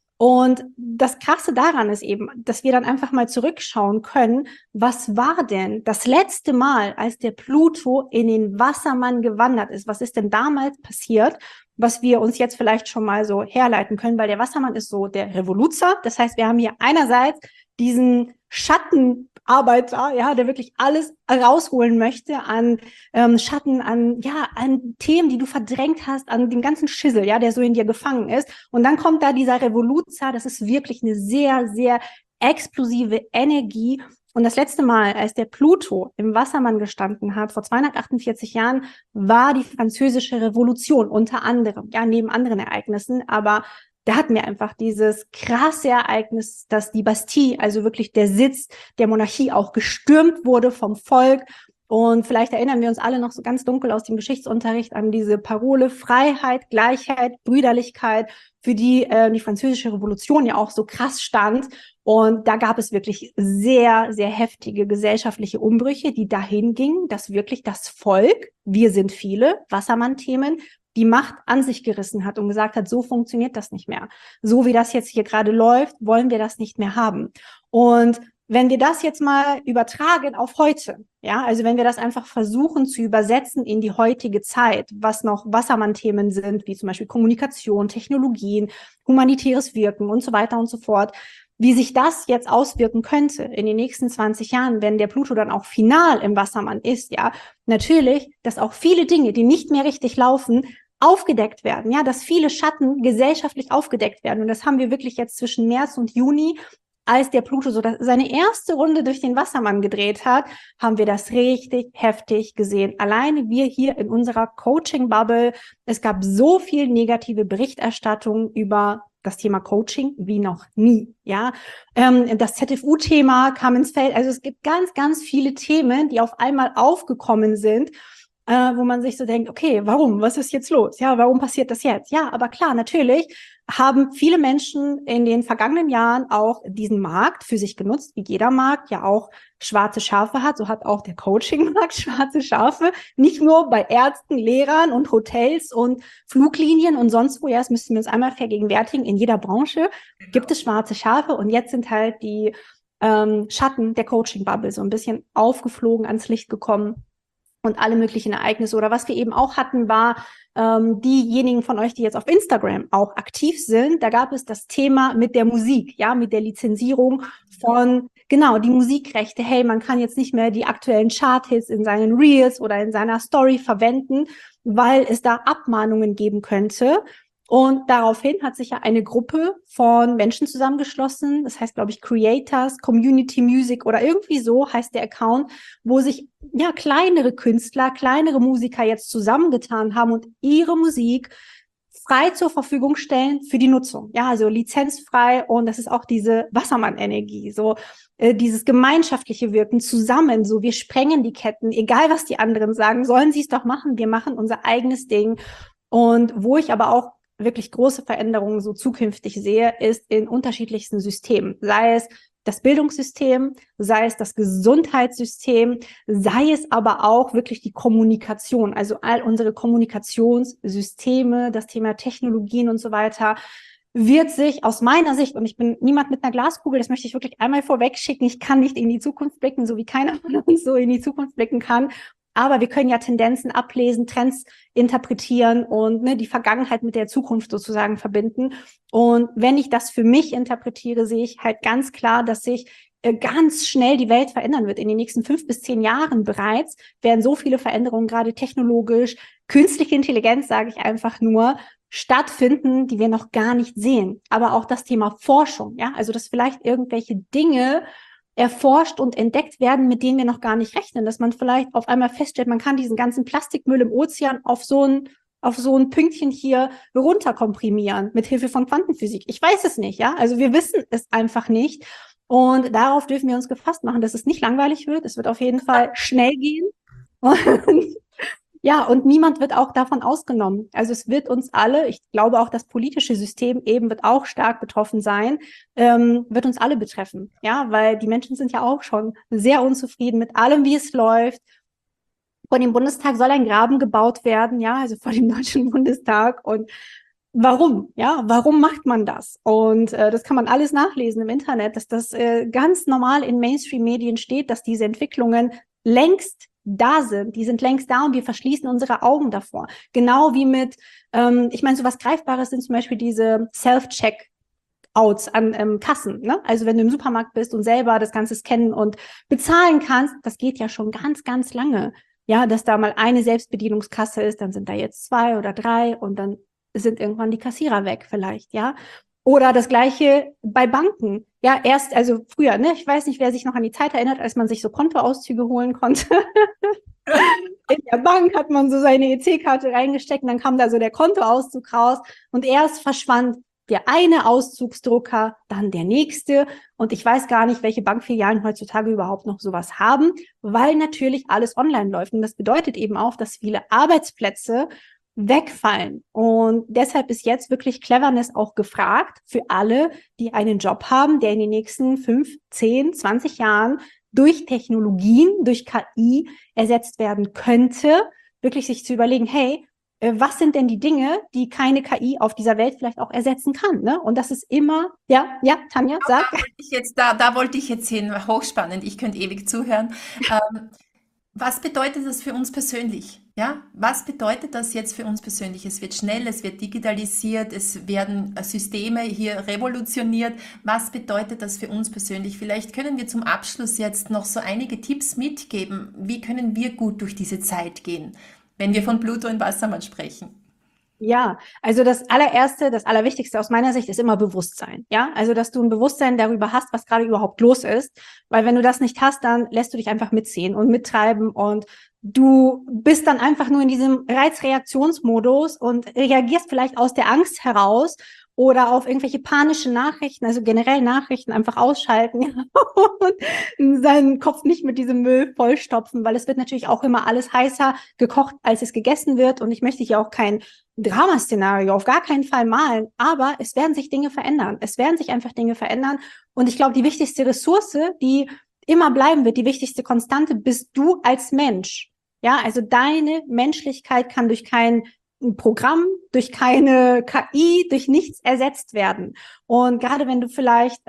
B: Und das Krasse daran ist eben, dass wir dann einfach mal zurückschauen können, was war denn das letzte Mal, als der Pluto in den Wassermann gewandert ist? Was ist denn damals passiert, was wir uns jetzt vielleicht schon mal so herleiten können? Weil der Wassermann ist so der Revoluzer. Das heißt, wir haben hier einerseits diesen Schattenarbeiter, ja, der wirklich alles rausholen möchte an Schatten, an Themen, die du verdrängt hast, an dem ganzen Schissel, ja, der so in dir gefangen ist. Und dann kommt da dieser Revoluzer, das ist wirklich eine sehr, sehr explosive Energie. Und das letzte Mal, als der Pluto im Wassermann gestanden hat, vor 248 Jahren, war die Französische Revolution unter anderem, ja, neben anderen Ereignissen, aber da hatten wir einfach dieses krasse Ereignis, dass die Bastille, also wirklich der Sitz der Monarchie, auch gestürmt wurde vom Volk. Und vielleicht erinnern wir uns alle noch so ganz dunkel aus dem Geschichtsunterricht an diese Parole Freiheit, Gleichheit, Brüderlichkeit, für die die Französische Revolution ja auch so krass stand. Und da gab es wirklich sehr, sehr heftige gesellschaftliche Umbrüche, die dahin gingen, dass wirklich das Volk, wir sind viele, Wassermann-Themen, die Macht an sich gerissen hat und gesagt hat, so funktioniert das nicht mehr. So wie das jetzt hier gerade läuft, wollen wir das nicht mehr haben. Und wenn wir das jetzt mal übertragen auf heute, ja, also wenn wir das einfach versuchen zu übersetzen in die heutige Zeit, was noch Wassermann-Themen sind, wie zum Beispiel Kommunikation, Technologien, humanitäres Wirken und so weiter und so fort, wie sich das jetzt auswirken könnte in den nächsten 20 Jahren, wenn der Pluto dann auch final im Wassermann ist, ja, natürlich, dass auch viele Dinge, die nicht mehr richtig laufen, aufgedeckt werden, ja, dass viele Schatten gesellschaftlich aufgedeckt werden. Und das haben wir wirklich jetzt zwischen März und Juni, als der Pluto so seine erste Runde durch den Wassermann gedreht hat, haben wir das richtig heftig gesehen. Alleine wir hier in unserer Coaching-Bubble, es gab so viel negative Berichterstattung über das Thema Coaching wie noch nie, ja. Das ZFU-Thema kam ins Feld. Also es gibt ganz, ganz viele Themen, die auf einmal aufgekommen sind, wo man sich so denkt, okay, warum? Was ist jetzt los? Ja, warum passiert das jetzt? Ja, aber klar, natürlich haben viele Menschen in den vergangenen Jahren auch diesen Markt für sich genutzt, wie jeder Markt ja auch schwarze Schafe hat. So hat auch der Coaching-Markt schwarze Schafe. Nicht nur bei Ärzten, Lehrern und Hotels und Fluglinien und sonst wo. Ja, das müssen wir uns einmal vergegenwärtigen. In jeder Branche gibt es schwarze Schafe. Und jetzt sind halt die Schatten der Coaching-Bubble so ein bisschen aufgeflogen, ans Licht gekommen. Und alle möglichen Ereignisse. Oder was wir eben auch hatten, war diejenigen von euch, die jetzt auf Instagram auch aktiv sind, da gab es das Thema mit der Musik, ja, mit der Lizenzierung von, genau, die Musikrechte. Hey, man kann jetzt nicht mehr die aktuellen Chart-Hits in seinen Reels oder in seiner Story verwenden, weil es da Abmahnungen geben könnte. Und daraufhin hat sich ja eine Gruppe von Menschen zusammengeschlossen. Das heißt, glaube ich, Creators, Community Music oder irgendwie so heißt der Account, wo sich ja kleinere Künstler, kleinere Musiker jetzt zusammengetan haben und ihre Musik frei zur Verfügung stellen für die Nutzung. Ja, also lizenzfrei, und das ist auch diese Wassermann-Energie, so dieses gemeinschaftliche Wirken zusammen, so wir sprengen die Ketten, egal was die anderen sagen, sollen sie es doch machen, wir machen unser eigenes Ding. Und wo ich aber auch wirklich große Veränderungen so zukünftig sehe, ist in unterschiedlichsten Systemen. Sei es das Bildungssystem, sei es das Gesundheitssystem, sei es aber auch wirklich die Kommunikation, also all unsere Kommunikationssysteme, das Thema Technologien und so weiter, wird sich aus meiner Sicht, und ich bin niemand mit einer Glaskugel, das möchte ich wirklich einmal vorweg schicken, ich kann nicht in die Zukunft blicken, so wie keiner von uns so in die Zukunft blicken kann, aber wir können ja Tendenzen ablesen, Trends interpretieren und die Vergangenheit mit der Zukunft sozusagen verbinden. Und wenn ich das für mich interpretiere, sehe ich halt ganz klar, dass sich ganz schnell die Welt verändern wird. In den nächsten 5 bis 10 Jahren bereits werden so viele Veränderungen, gerade technologisch, künstliche Intelligenz, sage ich einfach nur, stattfinden, die wir noch gar nicht sehen. Aber auch das Thema Forschung, ja, also dass vielleicht irgendwelche Dinge erforscht und entdeckt werden, mit denen wir noch gar nicht rechnen, dass man vielleicht auf einmal feststellt, man kann diesen ganzen Plastikmüll im Ozean auf so ein Pünktchen hier runterkomprimieren mit Hilfe von Quantenphysik. Ich weiß es nicht, ja, also wir wissen es einfach nicht und darauf dürfen wir uns gefasst machen, dass es nicht langweilig wird. Es wird auf jeden Fall schnell gehen und ja, und niemand wird auch davon ausgenommen. Also es wird uns alle, ich glaube auch das politische System eben wird auch stark betroffen sein, wird uns alle betreffen. Ja, weil die Menschen sind ja auch schon sehr unzufrieden mit allem, wie es läuft. Vor dem Bundestag soll ein Graben gebaut werden, ja, also vor dem Deutschen Bundestag. Und warum? Ja, warum macht man das? Und das kann man alles nachlesen im Internet, dass das ganz normal in Mainstream-Medien steht, dass diese Entwicklungen längst da sind, die sind längst da und wir verschließen unsere Augen davor. Genau wie mit, ich meine, so was Greifbares sind zum Beispiel diese Self-Check-Outs an Kassen, ne? Also wenn du im Supermarkt bist und selber das Ganze scannen und bezahlen kannst, das geht ja schon ganz, ganz lange. Ja, dass da mal eine Selbstbedienungskasse ist, dann sind da jetzt 2 oder 3 und dann sind irgendwann die Kassierer weg vielleicht, ja. Oder das Gleiche bei Banken. Ja, also früher, ne? Ich weiß nicht, wer sich noch an die Zeit erinnert, als man sich so Kontoauszüge holen konnte. In der Bank hat man so seine EC-Karte reingesteckt und dann kam da so der Kontoauszug raus und erst verschwand der eine Auszugsdrucker, dann der nächste. Und ich weiß gar nicht, welche Bankfilialen heutzutage überhaupt noch sowas haben, weil natürlich alles online läuft. Und das bedeutet eben auch, dass viele Arbeitsplätze wegfallen. Und deshalb ist jetzt wirklich Cleverness auch gefragt für alle, die einen Job haben, der in den nächsten 5, 10, 20 Jahren durch Technologien, durch KI ersetzt werden könnte, wirklich sich zu überlegen, hey, was sind denn die Dinge, die keine KI auf dieser Welt vielleicht auch ersetzen kann, ne? Und das ist immer, ja, Tanja, sag.
C: Da wollte ich jetzt hin, hochspannend, ich könnte ewig zuhören. Was bedeutet das für uns persönlich? Ja, was bedeutet das jetzt für uns persönlich? Es wird schnell, es wird digitalisiert, es werden Systeme hier revolutioniert. Was bedeutet das für uns persönlich? Vielleicht können wir zum Abschluss jetzt noch so einige Tipps mitgeben. Wie können wir gut durch diese Zeit gehen, wenn wir von Pluto und Wassermann sprechen?
B: Ja, also das allererste, das Allerwichtigste aus meiner Sicht ist immer Bewusstsein. Ja, also dass du ein Bewusstsein darüber hast, was gerade überhaupt los ist. Weil wenn du das nicht hast, dann lässt du dich einfach mitziehen und mittreiben und du bist dann einfach nur in diesem Reizreaktionsmodus und reagierst vielleicht aus der Angst heraus oder auf irgendwelche panische Nachrichten, also generell Nachrichten einfach ausschalten und seinen Kopf nicht mit diesem Müll vollstopfen, weil es wird natürlich auch immer alles heißer gekocht, als es gegessen wird. Und ich möchte hier auch kein Dramaszenario auf gar keinen Fall malen, aber es werden sich Dinge verändern. Es werden sich einfach Dinge verändern. Und ich glaube, die wichtigste Ressource, die immer bleiben wird, die wichtigste Konstante, bist du als Mensch. Ja, also deine Menschlichkeit kann durch kein Programm, durch keine KI, durch nichts ersetzt werden. Und gerade wenn du vielleicht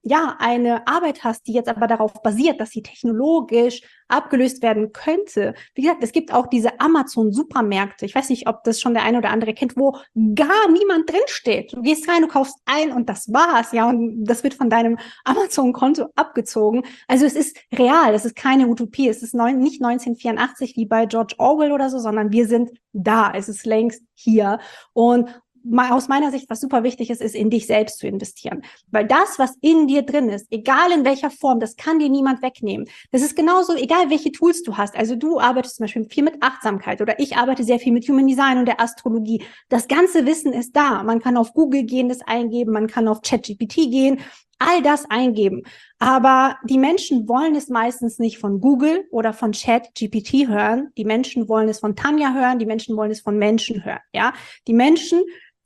B: eine Arbeit hast, die jetzt aber darauf basiert, dass sie technologisch abgelöst werden könnte. Wie gesagt, es gibt auch diese Amazon-Supermärkte. Ich weiß nicht, ob das schon der eine oder andere kennt, wo gar niemand drinsteht. Du gehst rein, du kaufst ein und das war's. Ja, und das wird von deinem Amazon-Konto abgezogen. Also es ist real, es ist keine Utopie. Es ist nicht 1984 wie bei George Orwell oder so, sondern wir sind da. Es ist längst hier. Und aus meiner Sicht, was super wichtig ist, ist in dich selbst zu investieren. Weil das, was in dir drin ist, egal in welcher Form, das kann dir niemand wegnehmen. Das ist genauso, egal welche Tools du hast. Also du arbeitest zum Beispiel viel mit Achtsamkeit oder ich arbeite sehr viel mit Human Design und der Astrologie. Das ganze Wissen ist da. Man kann auf Google gehen, das eingeben, man kann auf ChatGPT gehen, all das eingeben. Aber die Menschen wollen es meistens nicht von Google oder von ChatGPT hören. Die Menschen wollen es von Tanja hören, die Menschen wollen es von Menschen hören. Ja, die Menschen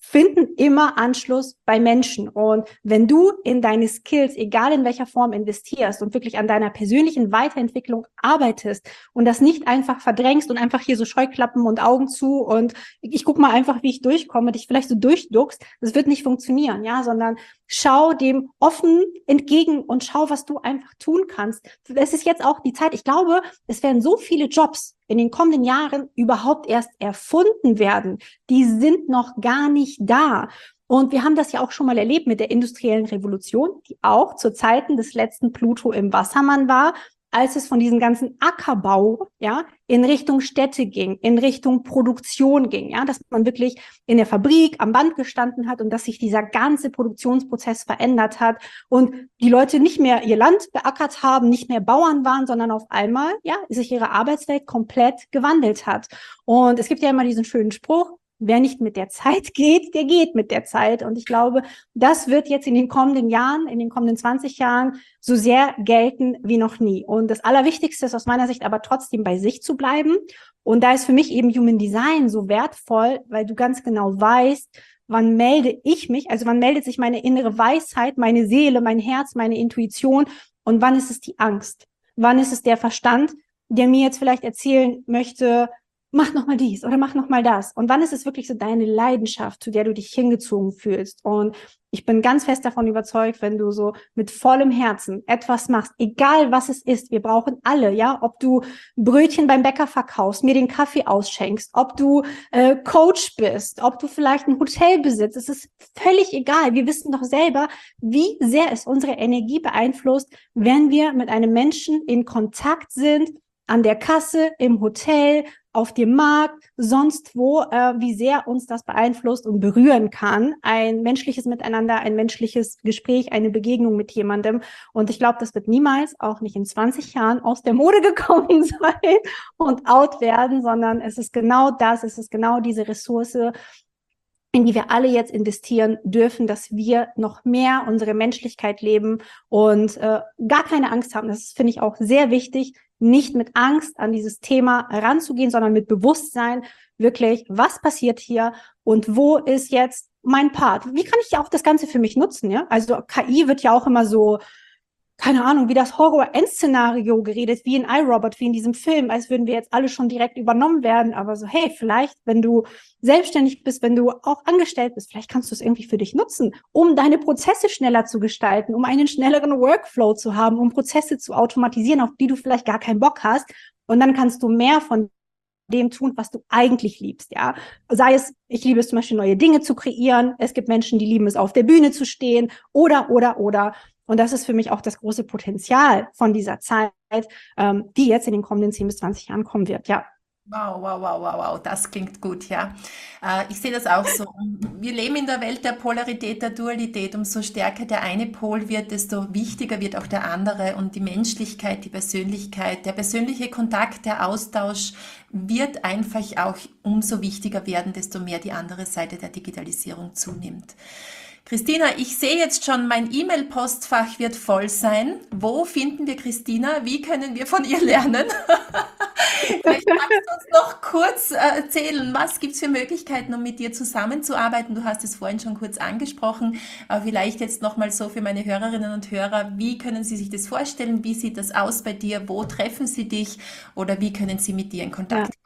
B: finden immer Anschluss bei Menschen. Und wenn du in deine Skills, egal in welcher Form, investierst und wirklich an deiner persönlichen Weiterentwicklung arbeitest und das nicht einfach verdrängst und einfach hier so Scheuklappen und Augen zu und ich guck mal einfach, wie ich durchkomme, dich vielleicht so durchduckst, das wird nicht funktionieren, ja, sondern schau dem offen entgegen und schau, was du einfach tun kannst. Es ist jetzt auch die Zeit, ich glaube, es werden so viele Jobs in den kommenden Jahren überhaupt erst erfunden werden. Die sind noch gar nicht da. Und wir haben das ja auch schon mal erlebt mit der industriellen Revolution, die auch zu Zeiten des letzten Pluto im Wassermann war, als es von diesem ganzen Ackerbau, ja, in Richtung Städte ging, in Richtung Produktion ging, ja, dass man wirklich in der Fabrik am Band gestanden hat und dass sich dieser ganze Produktionsprozess verändert hat und die Leute nicht mehr ihr Land beackert haben, nicht mehr Bauern waren, sondern auf einmal, ja, sich ihre Arbeitswelt komplett gewandelt hat. Und es gibt ja immer diesen schönen Spruch: Wer nicht mit der Zeit geht, der geht mit der Zeit. Und ich glaube, das wird jetzt in den kommenden Jahren, in den kommenden 20 Jahren so sehr gelten wie noch nie. Und das Allerwichtigste ist aus meiner Sicht aber trotzdem bei sich zu bleiben. Und da ist für mich eben Human Design so wertvoll, weil du ganz genau weißt, wann melde ich mich, also wann meldet sich meine innere Weisheit, meine Seele, mein Herz, meine Intuition und wann ist es die Angst? Wann ist es der Verstand, der mir jetzt vielleicht erzählen möchte, mach noch mal dies oder mach noch mal das. Und wann ist es wirklich so deine Leidenschaft, zu der du dich hingezogen fühlst? Und ich bin ganz fest davon überzeugt, wenn du so mit vollem Herzen etwas machst, egal was es ist, wir brauchen alle, ja, ob du Brötchen beim Bäcker verkaufst, mir den Kaffee ausschenkst, ob du Coach bist, ob du vielleicht ein Hotel besitzt, es ist völlig egal. Wir wissen doch selber, wie sehr es unsere Energie beeinflusst, wenn wir mit einem Menschen in Kontakt sind, an der Kasse, im Hotel, auf dem Markt, sonst wo, wie sehr uns das beeinflusst und berühren kann. Ein menschliches Miteinander, ein menschliches Gespräch, eine Begegnung mit jemandem. Und ich glaube, das wird niemals, auch nicht in 20 Jahren, aus der Mode gekommen sein und out werden, sondern es ist genau das, es ist genau diese Ressource, in die wir alle jetzt investieren dürfen, dass wir noch mehr unsere Menschlichkeit leben und gar keine Angst haben. Das finde ich auch sehr wichtig, nicht mit Angst an dieses Thema ranzugehen, sondern mit Bewusstsein wirklich, was passiert hier und wo ist jetzt mein Part? Wie kann ich auch das Ganze für mich nutzen? Ja, also KI wird ja auch immer so, keine Ahnung, wie das Horror-End-Szenario geredet, wie in iRobot, wie in diesem Film, als würden wir jetzt alle schon direkt übernommen werden. Aber so, hey, vielleicht, wenn du selbstständig bist, wenn du auch angestellt bist, vielleicht kannst du es irgendwie für dich nutzen, um deine Prozesse schneller zu gestalten, um einen schnelleren Workflow zu haben, um Prozesse zu automatisieren, auf die du vielleicht gar keinen Bock hast. Und dann kannst du mehr von dem tun, was du eigentlich liebst, ja. Sei es, ich liebe es zum Beispiel, neue Dinge zu kreieren. Es gibt Menschen, die lieben es, auf der Bühne zu stehen oder. Und das ist für mich auch das große Potenzial von dieser Zeit, die jetzt in den kommenden 10 bis 20 Jahren kommen wird, ja.
C: Wow, wow, wow, wow, wow, das klingt gut, ja. Ich sehe das auch so. Wir leben in der Welt der Polarität, der Dualität. Umso stärker der eine Pol wird, desto wichtiger wird auch der andere. Und die Menschlichkeit, die Persönlichkeit, der persönliche Kontakt, der Austausch wird einfach auch umso wichtiger werden, desto mehr die andere Seite der Digitalisierung zunimmt. Christina, ich sehe jetzt schon, mein E-Mail-Postfach wird voll sein. Wo finden wir Christina? Wie können wir von ihr lernen? Vielleicht magst du uns noch kurz erzählen, was gibt es für Möglichkeiten, um mit dir zusammenzuarbeiten? Du hast es vorhin schon kurz angesprochen, aber vielleicht jetzt nochmal so für meine Hörerinnen und Hörer, wie können sie sich das vorstellen? Wie sieht das aus bei dir? Wo treffen sie dich? Oder wie können sie mit dir in Kontakt kommen?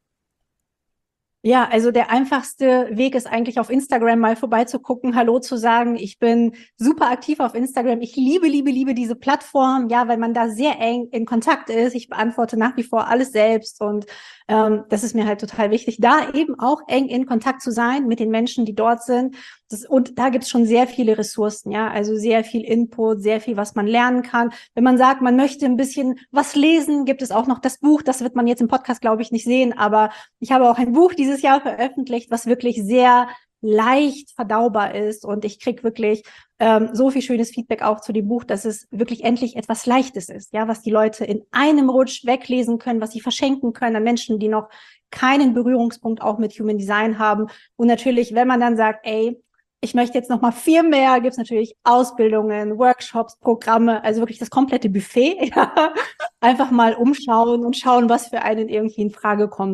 B: Ja, also der einfachste Weg ist eigentlich auf Instagram mal vorbeizugucken, Hallo zu sagen. Ich bin super aktiv auf Instagram. Ich liebe diese Plattform, ja, weil man da sehr eng in Kontakt ist. Ich beantworte nach wie vor alles selbst und das ist mir halt total wichtig, da eben auch eng in Kontakt zu sein mit den Menschen, die dort sind. Und da gibt's schon sehr viele Ressourcen, ja, also sehr viel Input, sehr viel, was man lernen kann. Wenn man sagt, man möchte ein bisschen was lesen, gibt es auch noch das Buch, das wird man jetzt im Podcast, glaube ich, nicht sehen, aber ich habe auch ein Buch dieses Jahr veröffentlicht, was wirklich sehr leicht verdaubar ist und ich krieg wirklich so viel schönes Feedback auch zu dem Buch, dass es wirklich endlich etwas Leichtes ist, ja, was die Leute in einem Rutsch weglesen können, was sie verschenken können an Menschen, die noch keinen Berührungspunkt auch mit Human Design haben. Und natürlich, wenn man dann sagt, ey, ich möchte jetzt noch mal viel mehr, gibt's natürlich Ausbildungen, Workshops, Programme, also wirklich das komplette Buffet. Ja. Einfach mal umschauen und schauen, was für einen irgendwie in Frage kommt.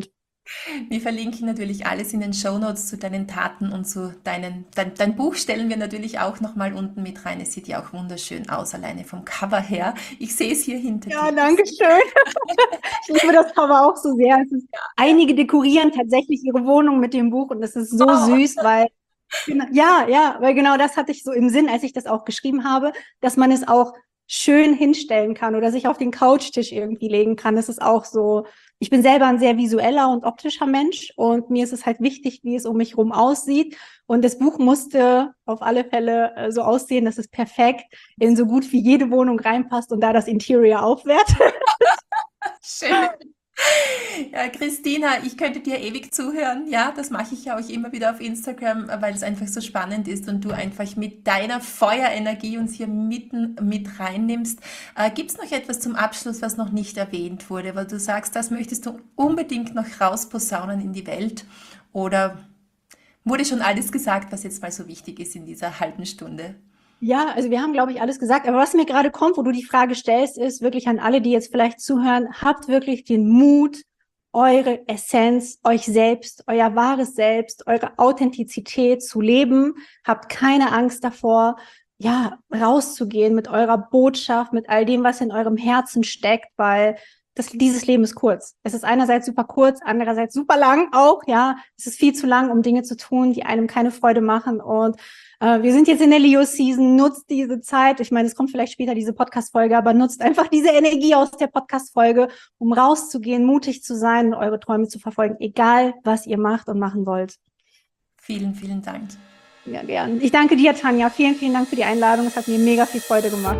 C: Wir verlinken natürlich alles in den Shownotes zu deinen Taten und zu dein Buch stellen wir natürlich auch nochmal unten mit rein. Es sieht ja auch wunderschön aus, alleine vom Cover her. Ich sehe es hier hinter
B: Ja,
C: dir.
B: danke schön. Ich liebe das Cover auch so sehr. Einige dekorieren tatsächlich ihre Wohnung mit dem Buch und das ist so süß, weil weil genau das hatte ich so im Sinn, als ich das auch geschrieben habe, dass man es auch schön hinstellen kann oder sich auf den Couchtisch irgendwie legen kann. Das ist auch so, ich bin selber ein sehr visueller und optischer Mensch und mir ist es halt wichtig, wie es um mich herum aussieht. Und das Buch musste auf alle Fälle so aussehen, dass es perfekt in so gut wie jede Wohnung reinpasst und da das Interior aufwertet.
C: Schön. Ja, Christina, ich könnte dir ewig zuhören. Ja, das mache ich ja auch immer wieder auf Instagram, weil es einfach so spannend ist und du einfach mit deiner Feuerenergie uns hier mitten mit reinnimmst. Gibt es noch etwas zum Abschluss, was noch nicht erwähnt wurde, weil du sagst, das möchtest du unbedingt noch rausposaunen in die Welt? Oder wurde schon alles gesagt, was jetzt mal so wichtig ist in dieser halben Stunde?
B: Ja, also wir haben, glaube ich, alles gesagt. Aber was mir gerade kommt, wo du die Frage stellst, ist wirklich an alle, die jetzt vielleicht zuhören, habt wirklich den Mut, eure Essenz, euch selbst, euer wahres Selbst, eure Authentizität zu leben. Habt keine Angst davor, ja, rauszugehen mit eurer Botschaft, mit all dem, was in eurem Herzen steckt, weil dieses Leben ist kurz. Es ist einerseits super kurz, andererseits super lang auch, ja. Es ist viel zu lang, um Dinge zu tun, die einem keine Freude machen. Und wir sind jetzt in der Leo-Season, nutzt diese Zeit. Ich meine, es kommt vielleicht später diese Podcast-Folge, aber nutzt einfach diese Energie aus der Podcast-Folge, um rauszugehen, mutig zu sein und eure Träume zu verfolgen, egal was ihr macht und machen wollt.
C: Vielen, vielen Dank.
B: Ja, gern. Ich danke dir, Tanja. Vielen, vielen Dank für die Einladung. Es hat mir mega viel Freude gemacht.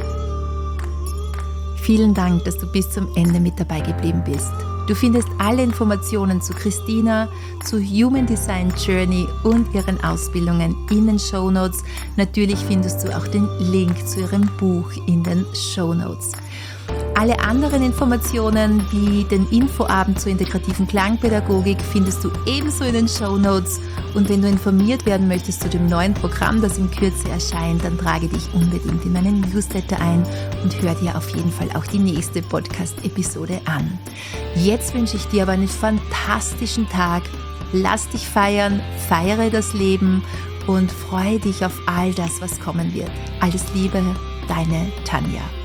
A: Vielen Dank, dass du bis zum Ende mit dabei geblieben bist. Du findest alle Informationen zu Christina, zu Human Design Journey und ihren Ausbildungen in den Shownotes. Natürlich findest du auch den Link zu ihrem Buch in den Shownotes. Alle anderen Informationen wie den Infoabend zur integrativen Klangpädagogik findest du ebenso in den Shownotes. Und wenn du informiert werden möchtest zu dem neuen Programm, das in Kürze erscheint, dann trage dich unbedingt in meinen Newsletter ein und hör dir auf jeden Fall auch die nächste Podcast-Episode an. Jetzt wünsche ich dir aber einen fantastischen Tag. Lass dich feiern, feiere das Leben und freue dich auf all das, was kommen wird. Alles Liebe, deine Tanja.